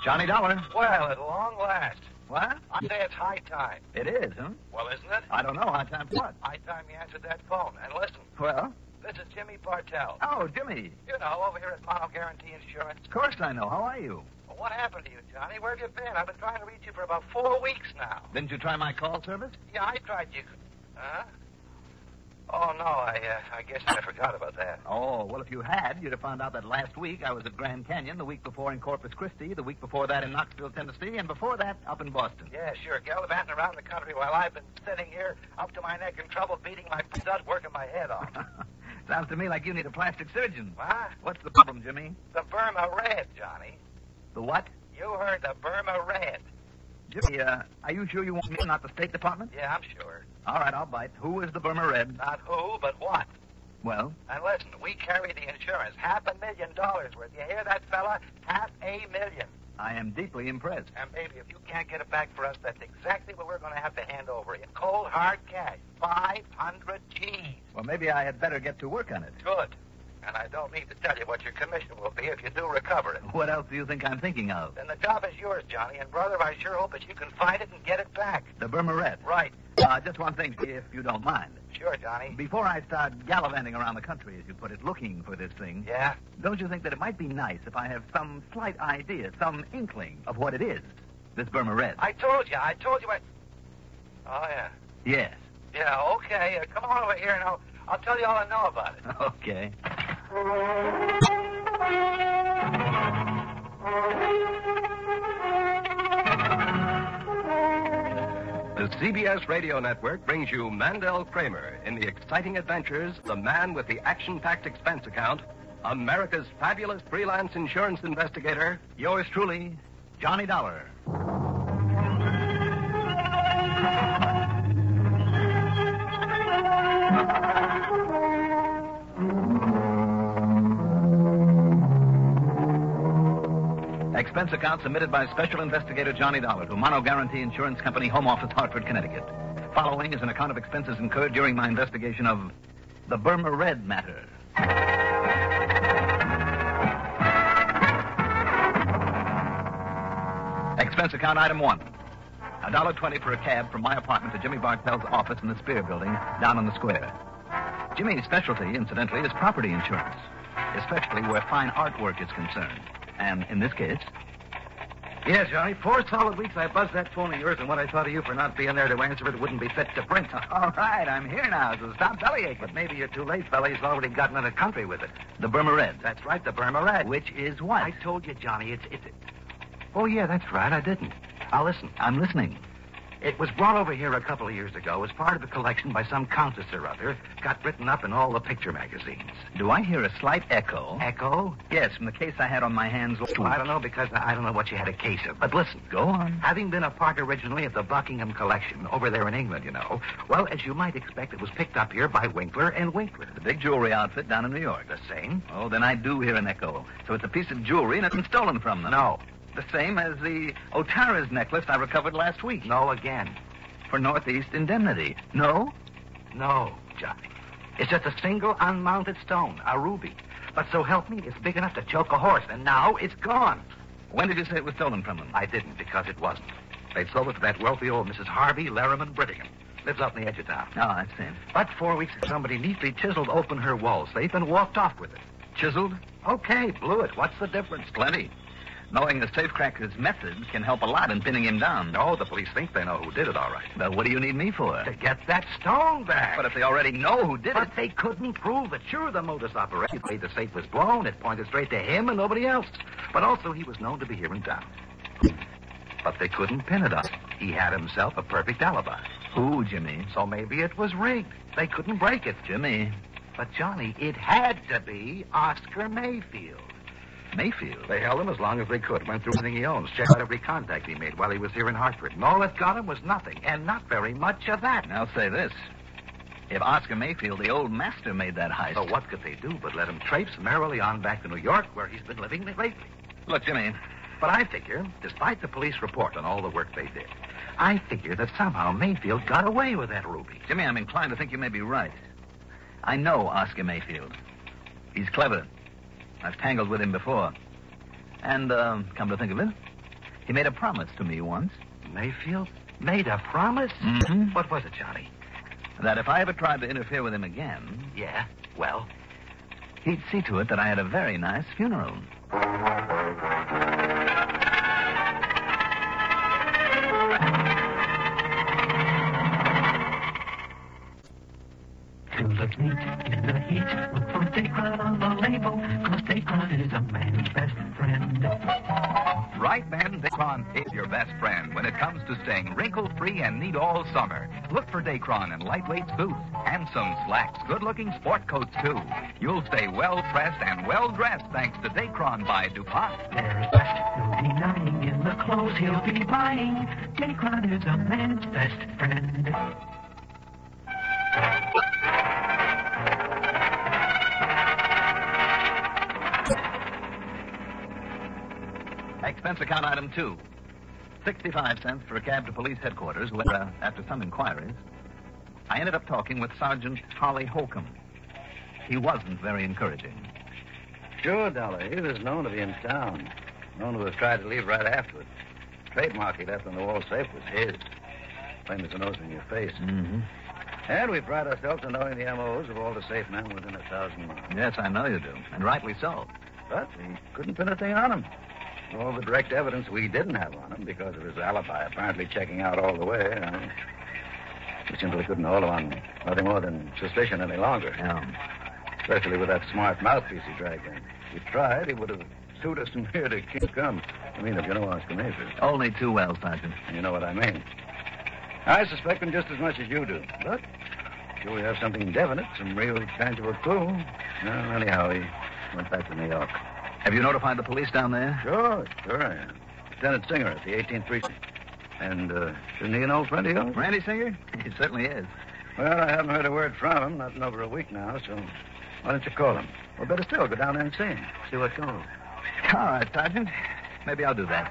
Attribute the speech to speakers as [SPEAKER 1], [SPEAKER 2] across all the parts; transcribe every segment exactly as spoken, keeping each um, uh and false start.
[SPEAKER 1] Johnny Dollar.
[SPEAKER 2] Well, at long last.
[SPEAKER 1] What?
[SPEAKER 2] I say it's high time.
[SPEAKER 1] It is, huh?
[SPEAKER 2] Well, isn't it?
[SPEAKER 1] I don't know. High time for what?
[SPEAKER 2] High time you answered that phone. And listen,
[SPEAKER 1] Well?
[SPEAKER 2] this is Jimmy Bartell.
[SPEAKER 1] Oh, Jimmy.
[SPEAKER 2] You know, over here at Mono Guarantee Insurance.
[SPEAKER 1] Of course I know. How are you?
[SPEAKER 2] Well, what happened to you, Johnny? Where have you been? I've been trying to reach you for about four weeks now.
[SPEAKER 1] Didn't you try my call service?
[SPEAKER 2] Yeah, I tried you. Huh? Oh, no, I uh, I guess I forgot about that.
[SPEAKER 1] Oh, well, if you had, you'd have found out that last week I was at Grand Canyon, the week before in Corpus Christi, the week before that in Knoxville, Tennessee, and before that up in Boston.
[SPEAKER 2] Yeah, sure. Gallivanting around the country while I've been sitting here up to my neck in trouble, beating my stud, working my head off.
[SPEAKER 1] Sounds to me like you need a plastic surgeon.
[SPEAKER 2] What?
[SPEAKER 1] What's the problem, Jimmy?
[SPEAKER 2] The Burma Red, Johnny.
[SPEAKER 1] The what?
[SPEAKER 2] You heard the Burma Red.
[SPEAKER 1] Jimmy, uh, are you sure you want me, not the State Department?
[SPEAKER 2] Yeah, I'm sure.
[SPEAKER 1] All right, I'll bite. Who is the Burma Red?
[SPEAKER 2] Not who, but what.
[SPEAKER 1] Well?
[SPEAKER 2] And listen, we carry the insurance. Half a million dollars worth. You hear that, fella? Half a million.
[SPEAKER 1] I am deeply impressed.
[SPEAKER 2] And baby, if you can't get it back for us, that's exactly what we're going to have to hand over in cold, hard cash. five hundred G's.
[SPEAKER 1] Well, maybe I had better get to work on it.
[SPEAKER 2] Good. And I don't need to tell you what your commission will be if you do recover it.
[SPEAKER 1] What else do you think I'm thinking of?
[SPEAKER 2] Then the job is yours, Johnny. And, brother, I sure hope that you can find it and get it back.
[SPEAKER 1] The Burma Red?
[SPEAKER 2] Right.
[SPEAKER 1] Uh, just one thing, if you don't mind.
[SPEAKER 2] Sure, Johnny.
[SPEAKER 1] Before I start gallivanting around the country, as you put it, looking for this thing...
[SPEAKER 2] Yeah?
[SPEAKER 1] Don't you think that it might be nice if I have some slight idea, some inkling of what it is, this Burma Red?
[SPEAKER 2] I told you. I told you I... Oh, yeah.
[SPEAKER 1] Yes.
[SPEAKER 2] Yeah, okay. Uh, come on over here and I'll, I'll tell you all I know about it.
[SPEAKER 1] Okay.
[SPEAKER 3] The C B S Radio Network brings you Mandel Kramer in the exciting adventures of the man with the action-packed expense account, America's fabulous freelance insurance investigator.
[SPEAKER 1] Yours truly, Johnny Dollar. Expense account submitted by Special Investigator Johnny Dollar to Mono Guarantee Insurance Company, Home Office, Hartford, Connecticut. Following is an account of expenses incurred during my investigation of the Burma Red matter. Expense account item one. A dollar twenty for a cab from my apartment to Jimmy Bartell's office in the Spear Building down on the square. Jimmy's specialty, incidentally, is property insurance, especially where fine artwork is concerned. And in this case...
[SPEAKER 4] Yes, Johnny. Four solid weeks I buzzed that phone of yours, and what I thought of you for not being there to answer it wouldn't be fit to print.
[SPEAKER 1] All right, I'm here now, so stop bellyaching.
[SPEAKER 4] But maybe you're too late, fella. He's already gotten in the country with it.
[SPEAKER 1] The Burma Red.
[SPEAKER 4] That's right, the Burma Red.
[SPEAKER 1] Which is what?
[SPEAKER 4] I told you, Johnny, it's... it's... Oh, yeah, that's right, I didn't. Now, listen.
[SPEAKER 1] I'm listening.
[SPEAKER 4] It was brought over here a couple of years ago as part of a collection by some countess or other, got written up in all the picture magazines.
[SPEAKER 1] Do I hear a slight echo?
[SPEAKER 4] Echo?
[SPEAKER 1] Yes, from the case I had on my hands.
[SPEAKER 4] Well, I don't know, because I don't know what you had a case of. But listen.
[SPEAKER 1] Go on.
[SPEAKER 4] Having been a part originally of the Buckingham Collection, over there in England, you know, well, as you might expect, it was picked up here by Winkler and Winkler.
[SPEAKER 1] The big jewelry outfit down in New York.
[SPEAKER 4] The same?
[SPEAKER 1] Oh, then I do hear an echo. So it's a piece of jewelry and it's been stolen from them.
[SPEAKER 4] No.
[SPEAKER 1] The same as the Otara's necklace I recovered last week.
[SPEAKER 4] No again.
[SPEAKER 1] For Northeast indemnity. No?
[SPEAKER 4] No, Johnny. It's just a single unmounted stone, a ruby. But so help me, it's big enough to choke a horse, and now it's gone.
[SPEAKER 1] When did you say it was stolen from them?
[SPEAKER 4] I didn't, because it wasn't. They sold it to that wealthy old Missus Harvey Larriman Brittingham. Lives up in the edge of town.
[SPEAKER 1] Oh, that's it.
[SPEAKER 4] But four weeks ago, somebody neatly chiseled open her wall safe and walked off with it.
[SPEAKER 1] Chiseled?
[SPEAKER 4] Okay, blew it. What's the difference?
[SPEAKER 1] Plenty. Knowing the safecracker's method can help a lot in pinning him down.
[SPEAKER 4] No, the police think they know who did it, all right.
[SPEAKER 1] Well, what do you need me for?
[SPEAKER 4] To get that stone back.
[SPEAKER 1] But if they already know who did
[SPEAKER 4] but
[SPEAKER 1] it...
[SPEAKER 4] But they couldn't prove it. Sure, the modus operandi. The safe was blown. It pointed straight to him and nobody else. But also, he was known to be here in town. But they couldn't pin it on. He had himself a perfect alibi.
[SPEAKER 1] Who, Jimmy?
[SPEAKER 4] So maybe it was rigged. They couldn't break it.
[SPEAKER 1] Jimmy.
[SPEAKER 4] But, Johnny, it had to be Oscar Mayfield.
[SPEAKER 1] Mayfield?
[SPEAKER 4] They held him as long as they could. Went through everything he owns. Checked out every contact he made while he was here in Hartford. And all that got him was nothing. And not very much of that.
[SPEAKER 1] Now, say this. If Oscar Mayfield, the old master, made that heist...
[SPEAKER 4] So what could they do but let him traipse merrily on back to New York, where he's been living lately?
[SPEAKER 1] Look, Jimmy...
[SPEAKER 4] But I figure, despite the police report on all the work they did, I figure that somehow Mayfield got away with that ruby.
[SPEAKER 1] Jimmy, I'm inclined to think you may be right. I know Oscar Mayfield. He's clever. I've tangled with him before. And, uh, come to think of it, He made a promise to me once.
[SPEAKER 4] Mayfield made a promise?
[SPEAKER 1] Mm-hmm.
[SPEAKER 4] What was it, Johnny?
[SPEAKER 1] That if I ever tried to interfere with him again,
[SPEAKER 4] Yeah, well?
[SPEAKER 1] he'd see to it that I had a very nice funeral.
[SPEAKER 5] To look neat in the heat, look for Dacron on the label, cause Dacron is a man's best friend.
[SPEAKER 3] Right, men, Dacron is your best friend when it comes to staying wrinkle-free and neat all summer. Look for Dacron in lightweight boots, handsome slacks, good-looking sport coats, too. You'll stay well-pressed and well-dressed thanks to Dacron by DuPont.
[SPEAKER 5] There's no denying in the clothes he'll be buying, Dacron is a man's best friend.
[SPEAKER 1] Expense account item two. sixty-five cents for a cab to police headquarters, where, uh, after some inquiries, I ended up talking with Sergeant Holly Holcomb. He wasn't very encouraging.
[SPEAKER 6] Sure, Dollar. He was known to be in town. Known to have tried to leave right afterward. Trademark he left on the wall safe was his. Plain as the nose in your face.
[SPEAKER 1] Mm-hmm.
[SPEAKER 6] And we pride ourselves on knowing the M Os of all the safe men within a thousand miles.
[SPEAKER 1] Yes, I know you do, and rightly so.
[SPEAKER 6] But we couldn't pin a thing on him. All the direct evidence we didn't have on him because of his alibi apparently checking out all the way. Uh, we simply couldn't hold him on nothing more than suspicion any longer.
[SPEAKER 1] Yeah.
[SPEAKER 6] Especially with that smart mouthpiece he dragged in. If he tried, he would have sued us from here to King Come. I mean, if you know Oscar Mayfield.
[SPEAKER 1] Only too well, Sergeant.
[SPEAKER 6] You know what I mean. I suspect him just as much as you do. But sure we have something definite, some real tangible clue. Well, anyhow, he went back to New York.
[SPEAKER 1] Have you notified the police down there?
[SPEAKER 6] Sure, sure I am. Lieutenant Singer at the eighteenth Precinct. And, uh, isn't he an old friend of yours?
[SPEAKER 1] Randy Singer? He certainly is.
[SPEAKER 6] Well, I haven't heard a word from him, not in over a week now, so why don't you call him? Or better still, go down there and see him. See what goes.
[SPEAKER 1] All right, Sergeant. Maybe I'll do that.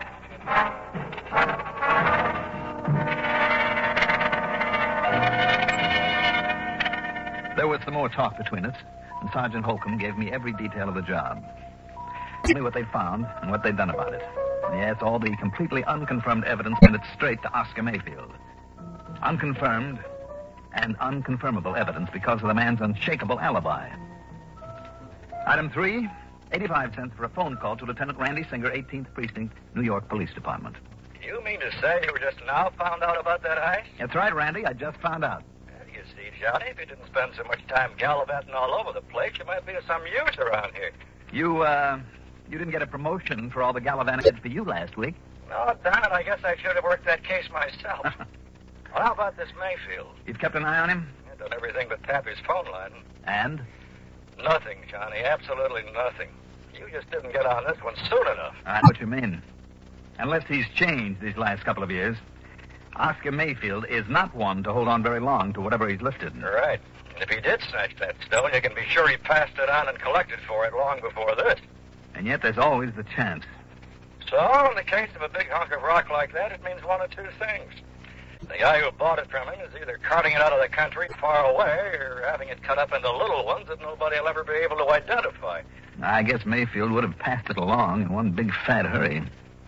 [SPEAKER 1] There was some more talk between us, and Sergeant Holcomb gave me every detail of the job. Told me what they'd found and what they'd done about it. And yes, all the completely unconfirmed evidence pointed straight to Oscar Mayfield. Unconfirmed and unconfirmable evidence because of the man's unshakable alibi. Item three, eighty-five cents for a phone call to Lieutenant Randy Singer, eighteenth Precinct, New York Police Department.
[SPEAKER 2] You mean to say you just now found out about that ice?
[SPEAKER 1] That's right, Randy. I just found out.
[SPEAKER 2] Well, you see, Johnny, if you didn't spend so much time gallivanting all over the place, you might be of some use around here.
[SPEAKER 1] You, uh, you didn't get a promotion for all the gallivanting I did for you last week.
[SPEAKER 2] No, darn it, I guess I should have worked that case myself. Well, how about this Mayfield?
[SPEAKER 1] You've kept an eye on him?
[SPEAKER 2] I've done everything but tap his phone line.
[SPEAKER 1] And?
[SPEAKER 2] Nothing, Johnny, absolutely nothing. You just didn't get on this one soon enough.
[SPEAKER 1] I know what you mean. Unless he's changed these last couple of years, Oscar Mayfield is not one to hold on very long to whatever he's lifted.
[SPEAKER 2] Right. And if he did snatch that stone, you can be sure he passed it on and collected for it long before this.
[SPEAKER 1] And yet there's always the chance.
[SPEAKER 2] So, in the case of a big hunk of rock like that, it means one of two things. The guy who bought it from him is either carting it out of the country far away or having it cut up into little ones that nobody will ever be able to identify.
[SPEAKER 1] I guess Mayfield would have passed it along in one big fat hurry.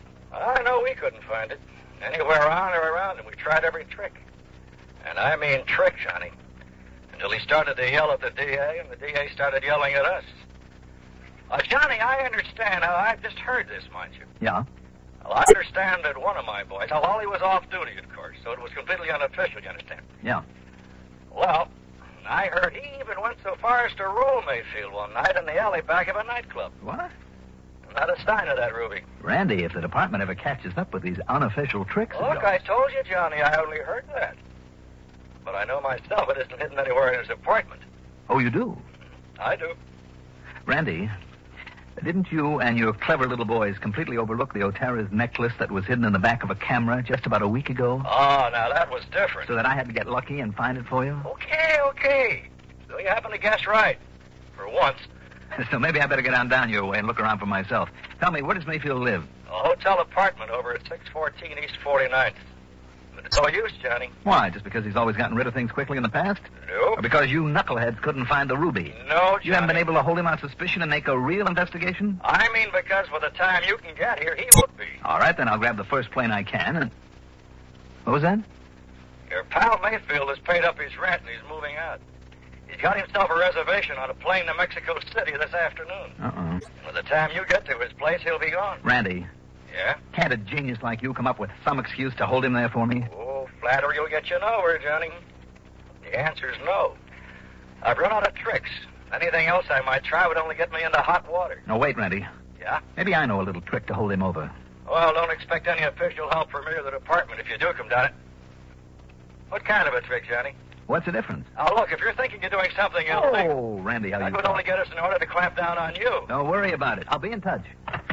[SPEAKER 2] I know we couldn't find it. Anywhere on or around him. We tried every trick. And I mean trick, Johnny. Until he started to yell at the D A, and the D A started yelling at us. Uh, Johnny, I understand. Now, I've just heard this, mind you.
[SPEAKER 1] Yeah?
[SPEAKER 2] Well, I understand that one of my boys, now, Wally was off duty, of course, so it was completely unofficial, you understand?
[SPEAKER 1] Yeah.
[SPEAKER 2] Well, I heard he even went so far as to roll Mayfield one night in the alley back of a nightclub.
[SPEAKER 1] What?
[SPEAKER 2] Not a sign of that, Ruby.
[SPEAKER 1] Randy, if the department ever catches up with these unofficial tricks... of
[SPEAKER 2] Look,
[SPEAKER 1] yours-
[SPEAKER 2] I told you, Johnny, I only heard that. But I know myself it isn't hidden anywhere in his apartment.
[SPEAKER 1] Oh, you do?
[SPEAKER 2] I do.
[SPEAKER 1] Randy, didn't you and your clever little boys completely overlook the Otara's necklace that was hidden in the back of a camera just about a week ago?
[SPEAKER 2] Oh, now that was different.
[SPEAKER 1] So that I had to get lucky and find it for you?
[SPEAKER 2] Okay, okay. So you happen to guess right. For once.
[SPEAKER 1] So maybe I better get on down your way and look around for myself. Tell me, where does Mayfield live?
[SPEAKER 2] A hotel apartment over at six fourteen East forty-ninth. But it's no use, Johnny.
[SPEAKER 1] Why? Just because he's always gotten rid of things quickly in the past?
[SPEAKER 2] No.
[SPEAKER 1] Or because you knuckleheads couldn't find the ruby?
[SPEAKER 2] No, Johnny.
[SPEAKER 1] You haven't been able to hold him on suspicion and make a real investigation?
[SPEAKER 2] I mean because by the time you can get here, he would be.
[SPEAKER 1] All right, then I'll grab the first plane I can and... What was that?
[SPEAKER 2] Your pal Mayfield has paid up his rent and he's moving out. He's got himself a reservation on a plane to Mexico City this afternoon.
[SPEAKER 1] Uh-oh.
[SPEAKER 2] By the time you get to his place, he'll be gone.
[SPEAKER 1] Randy,
[SPEAKER 2] Yeah?
[SPEAKER 1] can't a genius like you come up with some excuse to hold him there for me?
[SPEAKER 2] Oh, flattery will get you nowhere, Johnny. The answer's no. I've run out of tricks. Anything else I might try would only get me into hot water.
[SPEAKER 1] No, wait, Randy.
[SPEAKER 2] Yeah?
[SPEAKER 1] Maybe I know a little trick to hold him over.
[SPEAKER 2] Well, don't expect any official help from me or the department if you do come down it. What kind of a trick, Johnny?
[SPEAKER 1] What's the difference?
[SPEAKER 2] Now, look, if you're thinking you're doing something illegal,
[SPEAKER 1] Oh, Randy, how
[SPEAKER 2] that
[SPEAKER 1] you...
[SPEAKER 2] would only get us in order to clamp down on you.
[SPEAKER 1] Don't worry about it. I'll be in touch.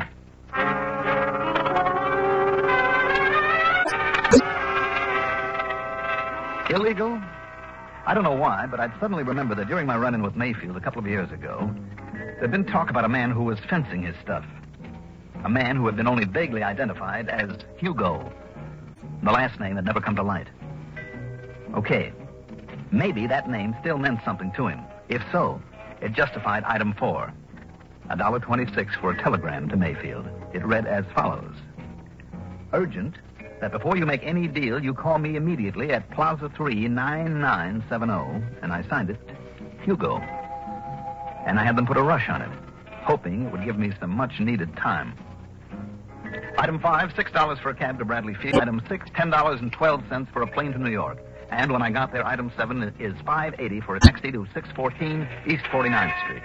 [SPEAKER 1] Illegal? I don't know why, but I'd suddenly remember that during my run-in with Mayfield a couple of years ago, there'd been talk about a man who was fencing his stuff. A man who had been only vaguely identified as Hugo. The last name had never come to light. Okay. Maybe that name still meant something to him. If so, it justified item four. a dollar twenty-six for a telegram to Mayfield. It read as follows. Urgent, that before you make any deal, you call me immediately at Plaza three, nine nine seven zero, and I signed it, Hugo. And I had them put a rush on it, hoping it would give me some much-needed time. Item five, six dollars for a cab to Bradley Field. Item six, ten dollars and twelve cents for a plane to New York. And when I got there, item seven is five eighty for a taxi to six fourteen East forty-ninth Street.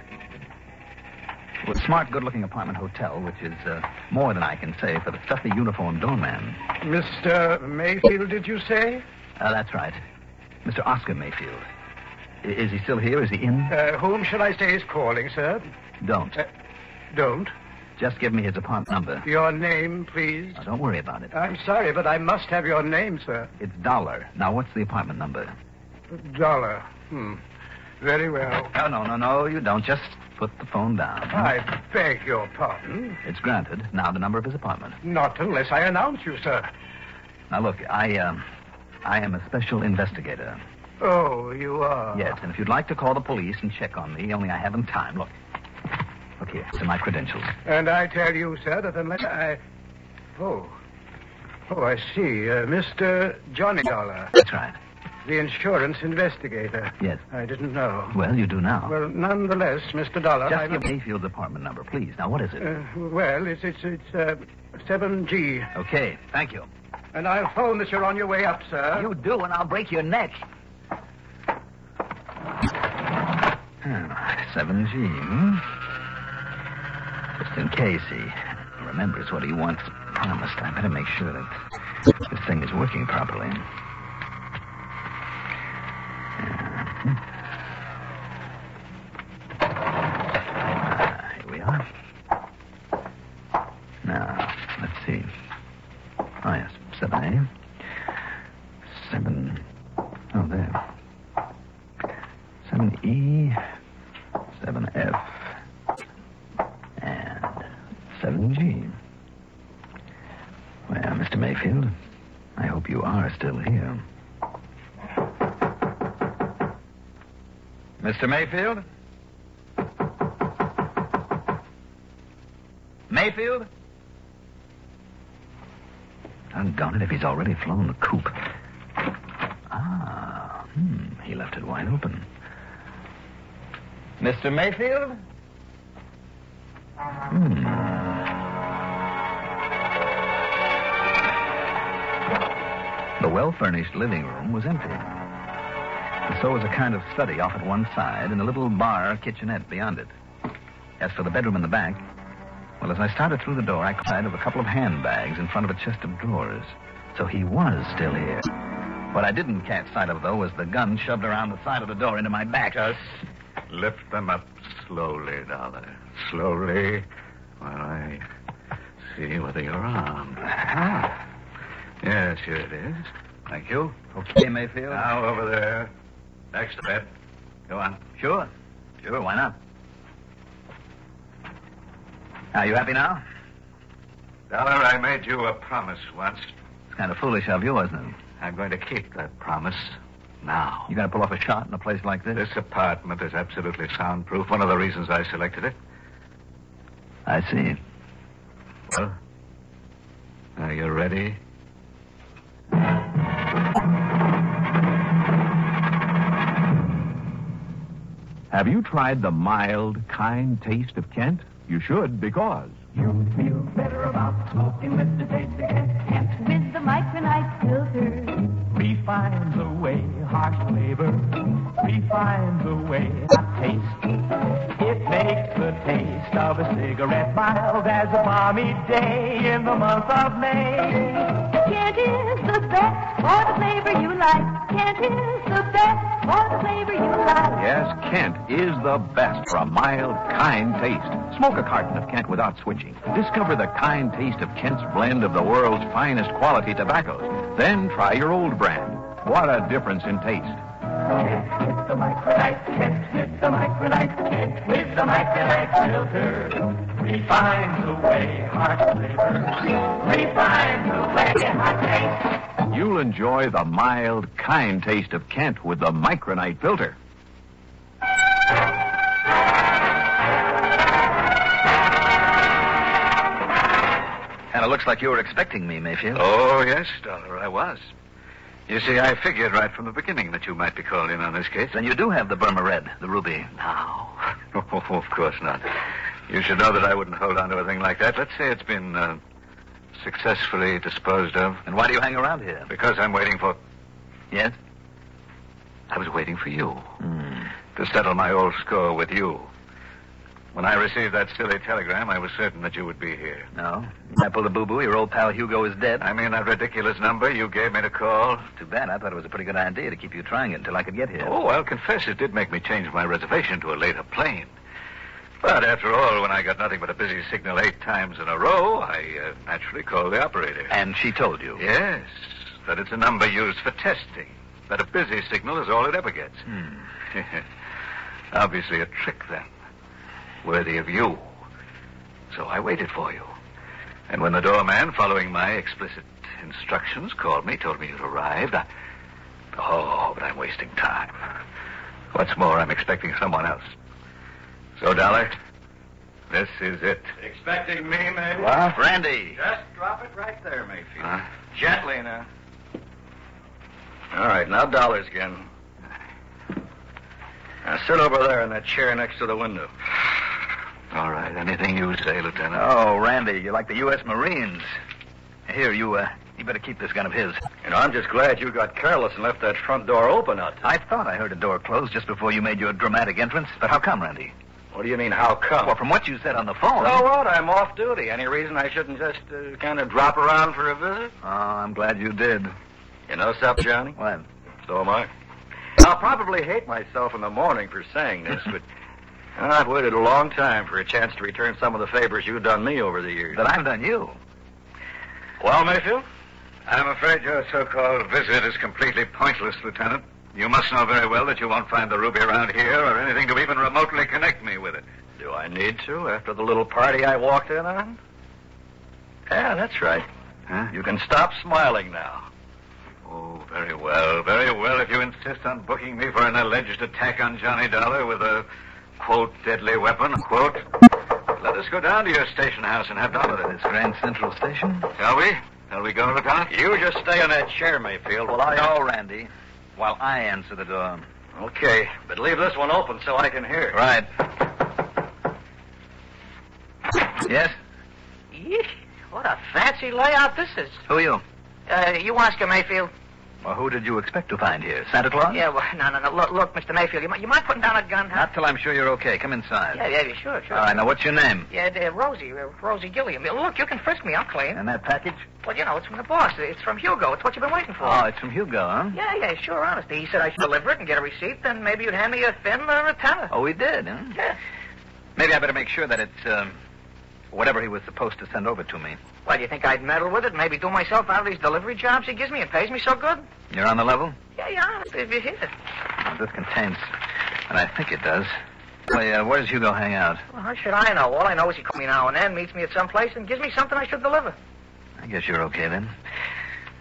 [SPEAKER 1] It was a smart, good-looking apartment hotel, which is uh, more than I can say for the stuffy uniformed doorman.
[SPEAKER 7] Mister Mayfield, did you say?
[SPEAKER 1] Uh, that's right. Mister Oscar Mayfield. I- is he still here? Is he in?
[SPEAKER 7] Uh, whom shall I say is calling, sir?
[SPEAKER 1] Don't.
[SPEAKER 7] Uh, don't.
[SPEAKER 1] Just give me his apartment number.
[SPEAKER 7] Your name, please.
[SPEAKER 1] Now, don't worry about it.
[SPEAKER 7] I'm sorry, but I must have your name, sir.
[SPEAKER 1] It's Dollar. Now, what's the apartment number?
[SPEAKER 7] Dollar. Hmm. Very well.
[SPEAKER 1] Oh, no, no, no, you don't. Just put the phone down.
[SPEAKER 7] I beg your pardon.
[SPEAKER 1] It's granted. Now, the number of his apartment.
[SPEAKER 7] Not unless I announce you, sir.
[SPEAKER 1] Now, look, I, um, I am a special investigator.
[SPEAKER 7] Oh, you are?
[SPEAKER 1] Yes, and if you'd like to call the police and check on me, only I haven't time. Look. Look here. These are my credentials.
[SPEAKER 7] And I tell you, sir, that unless I... Oh. Oh, I see. Uh, Mister Johnny Dollar.
[SPEAKER 1] That's right.
[SPEAKER 7] The insurance investigator.
[SPEAKER 1] Yes.
[SPEAKER 7] I didn't know.
[SPEAKER 1] Well, you do now.
[SPEAKER 7] Well, nonetheless, Mister Dollar...
[SPEAKER 1] Just
[SPEAKER 7] I
[SPEAKER 1] give Mayfield's apartment number, please. Now, what is it?
[SPEAKER 7] Uh, well, it's it's it's uh, seven G.
[SPEAKER 1] Okay, thank you.
[SPEAKER 7] And I'll phone that you're on your way up, sir.
[SPEAKER 1] You do, and I'll break your neck. seven G, hmm? Just in case he remembers what he once promised, I better make sure that this thing is working properly. Uh, here we are. Now, let's see. Oh, yes, seven A. seven... Oh, there. seven E. seven F. And seven G. Well, Mister Mayfield, I hope you are still here. Mister Mayfield? Mayfield? Doggone it if he's already flown the coop. Ah, hmm, he left it wide open. Mister Mayfield? Hmm. The well-furnished living room was empty. And so was a kind of study off at one side and a little bar kitchenette beyond it. As for the bedroom in the back, well, as I started through the door, I caught sight of a couple of handbags in front of a chest of drawers. So he was still here. What I didn't catch sight of, though, was the gun shoved around the side of the door into my back.
[SPEAKER 6] Just lift them up slowly, Dollar. Slowly, while I see whether you're armed.
[SPEAKER 1] Ah.
[SPEAKER 6] Yes, here it is. Thank you.
[SPEAKER 1] Okay, Mayfield.
[SPEAKER 6] Now, over there. Next to bed. Go on.
[SPEAKER 1] Sure. Sure, why not? Are you happy now?
[SPEAKER 6] Dollar, I made you a promise once.
[SPEAKER 1] It's kind of foolish of you, isn't it?
[SPEAKER 4] I'm going to keep that promise now.
[SPEAKER 1] You going to pull off a shot in a place like this?
[SPEAKER 4] This apartment is absolutely soundproof. One of the reasons I selected it.
[SPEAKER 1] I see.
[SPEAKER 4] Well, are you ready?
[SPEAKER 8] Have you tried the mild, kind taste of Kent? You should, because
[SPEAKER 5] You feel better about smoking with the taste of Kent.
[SPEAKER 9] With the micronite filter.
[SPEAKER 5] Refines away harsh flavor. Refines away hot taste. It makes the taste of a cigarette mild as a balmy day in the month of May.
[SPEAKER 9] Kent is the best for the flavor you like. Kent is the best for the flavor you like.
[SPEAKER 8] yes, Kent is the best for a mild, kind taste. Smoke a carton of Kent without switching. Discover the kind taste of Kent's blend of the world's finest quality tobaccos. Then try your old brand. What a difference in taste.
[SPEAKER 5] Kent with the micronite, Kent with the micronite, Kent with the micronite filter. Refines away harsh flavor. Refines away hot taste.
[SPEAKER 8] You'll enjoy the mild, kind taste of Kent with the micronite filter.
[SPEAKER 1] And it looks like you were expecting me, Mayfield.
[SPEAKER 4] Oh, yes, Dollar, I was. You see, I figured right from the beginning that you might be called in on this case.
[SPEAKER 1] Then you do have the Burma Red, the ruby, now.
[SPEAKER 4] Oh, of course not. You should know that I wouldn't hold on to a thing like that. Let's say it's been uh, successfully disposed of.
[SPEAKER 1] And why do you hang around here?
[SPEAKER 4] Because I'm waiting for...
[SPEAKER 1] Yes?
[SPEAKER 4] I was waiting for you.
[SPEAKER 1] Hmm.
[SPEAKER 4] To settle my old score with you. When I received that silly telegram, I was certain that you would be here.
[SPEAKER 1] No? I pulled a boo-boo. Your old pal Hugo is dead.
[SPEAKER 4] I mean that ridiculous number you gave me to call.
[SPEAKER 1] Too bad. I thought it was a pretty good idea to keep you trying it until I could get here.
[SPEAKER 4] Oh, I'll confess it did make me change my reservation to a later plane. But after all, when I got nothing but a busy signal eight times in a row, I uh, naturally called the operator.
[SPEAKER 1] And she told you?
[SPEAKER 4] Yes, that it's a number used for testing. That a busy signal is all it ever gets.
[SPEAKER 1] Hmm.
[SPEAKER 4] Obviously a trick, then. Worthy of you. So I waited for you. And when the doorman, following my explicit instructions, called me, told me you'd arrived, I... Oh, but I'm wasting time. What's more, I'm expecting someone else. So, Dollar, this is it.
[SPEAKER 2] Expecting me, maybe?
[SPEAKER 1] What? Randy.
[SPEAKER 2] Just drop it right there, Mayfield.
[SPEAKER 4] Huh?
[SPEAKER 2] Gently now. All right, now dollars again. Now sit over there in that chair next to the window.
[SPEAKER 4] All right, anything you say, Lieutenant.
[SPEAKER 1] Oh, Randy, you're like the U S Marines. Here, you, uh, you better keep this gun of his.
[SPEAKER 2] You know, I'm just glad you got careless and left that front door open out there.
[SPEAKER 1] I thought I heard a door close just before you made your dramatic entrance. But how come, Randy?
[SPEAKER 2] What do you mean, how come?
[SPEAKER 1] Well, from what you said on the phone...
[SPEAKER 2] So what? I'm off duty. Any reason I shouldn't just uh, kind of drop around for a visit?
[SPEAKER 1] Oh, I'm glad you did.
[SPEAKER 2] You know something, Johnny?
[SPEAKER 1] What?
[SPEAKER 2] So am I. I'll probably hate myself in the morning for saying this, but well, I've waited a long time for a chance to return some of the favors you've done me over the years.
[SPEAKER 1] That I've done you.
[SPEAKER 2] Well, Mayfield?
[SPEAKER 4] I'm afraid your so-called visit is completely pointless, Lieutenant. You must know very well that you won't find the ruby around here or anything to even remotely connect me with it.
[SPEAKER 2] Do I need to after the little party I walked in on? Yeah, that's right.
[SPEAKER 4] Huh?
[SPEAKER 2] You can stop smiling now.
[SPEAKER 4] Oh, very well, very well. If you insist on booking me for an alleged attack on Johnny Dollar with a, quote, deadly weapon, quote, let us go down to your station house and have done with it.
[SPEAKER 1] This Grand Central Station?
[SPEAKER 4] Shall we? Shall we go, Lieutenant?
[SPEAKER 2] You just stay in that chair, Mayfield, while I...
[SPEAKER 1] No, Randy. While I answer the door.
[SPEAKER 2] Okay, but leave this one open so I can hear.
[SPEAKER 1] Right. Yes?
[SPEAKER 10] Yeesh, what a fancy layout this is.
[SPEAKER 1] Who are you?
[SPEAKER 10] Uh, you Oscar Mayfield?
[SPEAKER 1] Well, who did you expect to find here? Santa Claus?
[SPEAKER 10] Yeah, well, no, no, no. Look, look, Mister Mayfield, you, mind- you mind putting down a gun? Huh?
[SPEAKER 1] Not till I'm sure you're okay. Come inside.
[SPEAKER 10] Yeah, yeah, sure, sure.
[SPEAKER 1] All right, now what's your name?
[SPEAKER 10] Yeah, uh, Rosie, uh, Rosie Gilliam. Look, you can frisk me. I'm clean.
[SPEAKER 1] And that package?
[SPEAKER 10] Well, you know, it's from the boss. It's from Hugo. It's what you've been waiting for.
[SPEAKER 1] Oh, it's from Hugo, huh?
[SPEAKER 10] Yeah, yeah, sure, honestly. He said I should deliver it and get a receipt, then maybe you'd hand me a thin or a tenner.
[SPEAKER 1] Oh, he did, huh?
[SPEAKER 10] Yeah.
[SPEAKER 1] Maybe I better make sure that it's, um, whatever he was supposed to send over to me.
[SPEAKER 10] Well, do you think I'd meddle with it and maybe do myself out of these delivery jobs he gives me and pays me so good?
[SPEAKER 1] You're on the level?
[SPEAKER 10] Yeah, yeah, honestly, if you hit it.
[SPEAKER 1] Well, this contains, and I think it does. Well, uh, where does Hugo hang out?
[SPEAKER 10] Well, how should I know? All I know is he calls me now and then, meets me at some place, and gives me something I should deliver.
[SPEAKER 1] I guess you're okay then.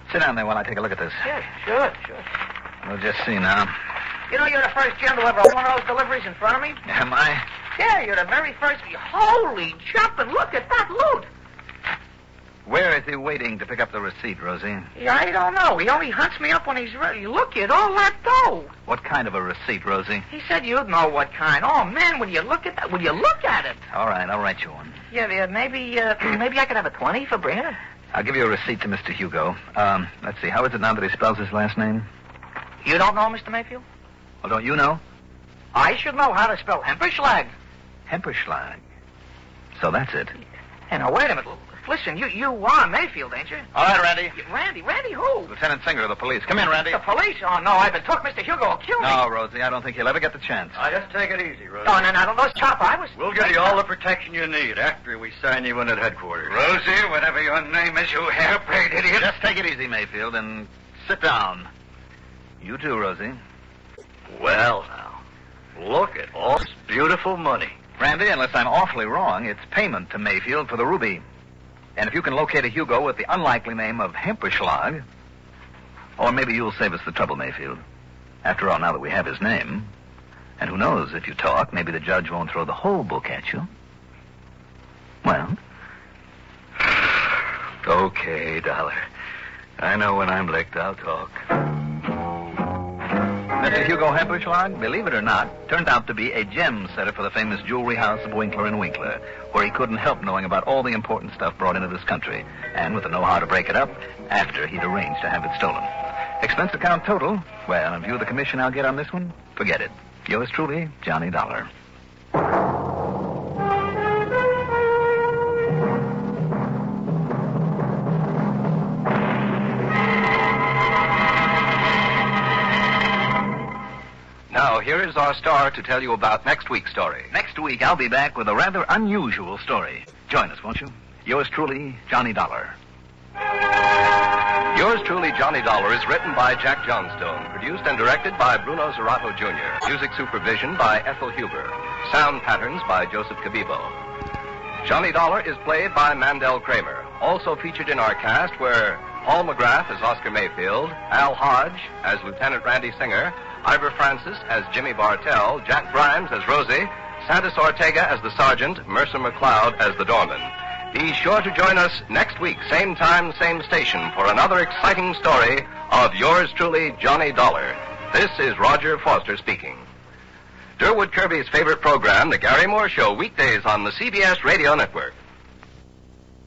[SPEAKER 1] Sit down there while I take a look at this.
[SPEAKER 10] Yeah, sure, sure.
[SPEAKER 1] We'll just see now.
[SPEAKER 10] You know, you're the first Jim to ever hold one of those deliveries in front of me?
[SPEAKER 1] Am I?
[SPEAKER 10] Yeah, you're the very first. Holy jumping, look at that loot.
[SPEAKER 1] Where is he waiting to pick up the receipt, Rosie?
[SPEAKER 10] Yeah, I don't know. He only hunts me up when he's ready. Look at all that dough.
[SPEAKER 1] What kind of a receipt, Rosie?
[SPEAKER 10] He said you'd know what kind. Oh, man, when you look at that, when you look at it.
[SPEAKER 1] All right, I'll write you one.
[SPEAKER 10] Yeah, yeah maybe, uh, maybe I could have a twenty for bringing it.
[SPEAKER 1] I'll give you a receipt to Mister Hugo. Um, let's see, how is it now that he spells his last name?
[SPEAKER 10] You don't know, Mister Mayfield?
[SPEAKER 1] Well, don't you know?
[SPEAKER 10] I should know how to spell Hemperschlag.
[SPEAKER 1] Hemperschlag. So that's it.
[SPEAKER 10] Hey, now, wait a minute. Listen, you you are Mayfield, ain't you?
[SPEAKER 1] All right, Randy.
[SPEAKER 10] Randy? Randy who?
[SPEAKER 1] Lieutenant Singer of the police. Come in, Randy.
[SPEAKER 10] The police? Oh, no, I've been took. Mister Hugo will kill me.
[SPEAKER 1] No, Rosie, I don't think he'll ever get the chance.
[SPEAKER 2] Now, just take it easy, Rosie.
[SPEAKER 10] Oh, no, no, no, Chopper, I was...
[SPEAKER 2] We'll give you all the protection you need after we sign you in at headquarters.
[SPEAKER 6] Rosie, whatever your name is, you hair-brained idiot.
[SPEAKER 1] Just take it easy, Mayfield, and sit down. You too, Rosie.
[SPEAKER 2] Well, now, look at all this beautiful money.
[SPEAKER 1] Randy, unless I'm awfully wrong, it's payment to Mayfield for the ruby. And if you can locate a Hugo with the unlikely name of Hemperschlag, or maybe you'll save us the trouble, Mayfield. After all, now that we have his name, and who knows, if you talk, maybe the judge won't throw the whole book at you. Well?
[SPEAKER 2] Okay, Dollar. I know when I'm licked, I'll talk.
[SPEAKER 1] Mister Hugo Hemperschlag, believe it or not, turned out to be a gem setter for the famous jewelry house of Winkler and Winkler, where he couldn't help knowing about all the important stuff brought into this country, and with the know-how to break it up after he'd arranged to have it stolen. Expense account total, well, in view of the commission I'll get on this one, forget it. Yours truly, Johnny Dollar.
[SPEAKER 3] Now, here is our star to tell you about next week's story.
[SPEAKER 1] Next week, I'll be back with a rather unusual story. Join us, won't you? Yours truly, Johnny Dollar.
[SPEAKER 3] Yours truly, Johnny Dollar, is written by Jack Johnstone, produced and directed by Bruno Zerato Junior Music supervision by Ethel Huber. Sound patterns by Joseph Cabibo. Johnny Dollar is played by Mandel Kramer. Also featured in our cast were Paul McGrath as Oscar Mayfield, Al Hodge as Lieutenant Randy Singer, Ivor Francis as Jimmy Bartell, Jack Grimes as Rosie, Santos Ortega as the Sergeant, Mercer McLeod as the Doorman. Be sure to join us next week, same time, same station, for another exciting story of yours truly, Johnny Dollar. This is Roger Foster speaking. Durwood Kirby's favorite program, The Gary Moore Show, weekdays on the C B S Radio Network.